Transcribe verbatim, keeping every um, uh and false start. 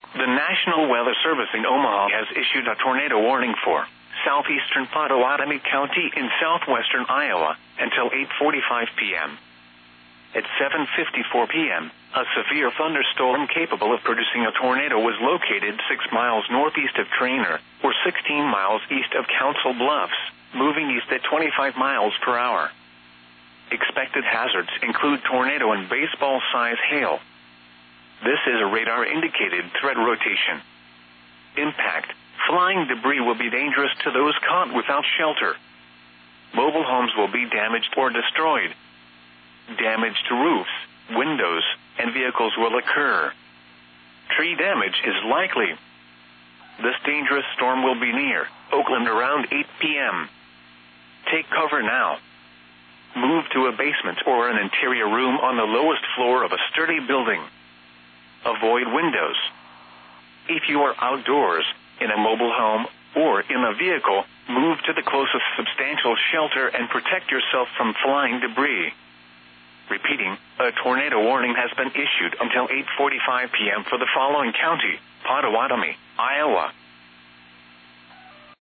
The National Weather Service in Omaha has issued a tornado warning for southeastern Pottawatomie County in southwestern Iowa until eight forty-five p.m. At seven fifty-four p.m., a severe thunderstorm capable of producing a tornado was located six miles northeast of Trainer, or sixteen miles east of Council Bluffs, moving east at twenty-five miles per hour. Expected hazards include tornado and baseball-size hail. This is a radar-indicated threat rotation. Impact: flying debris will be dangerous to those caught without shelter. Mobile homes will be damaged or destroyed. Damage to roofs, windows, and vehicles will occur. Tree damage is likely. This dangerous storm will be near Oakland around eight p.m. Take cover now. Move to a basement or an interior room on the lowest floor of a sturdy building. Avoid windows. If you are outdoors, in a mobile home, or in a vehicle, move to the closest substantial shelter and protect yourself from flying debris. Repeating, a tornado warning has been issued until eight forty-five p.m. for the following county: Pottawatomie, Iowa,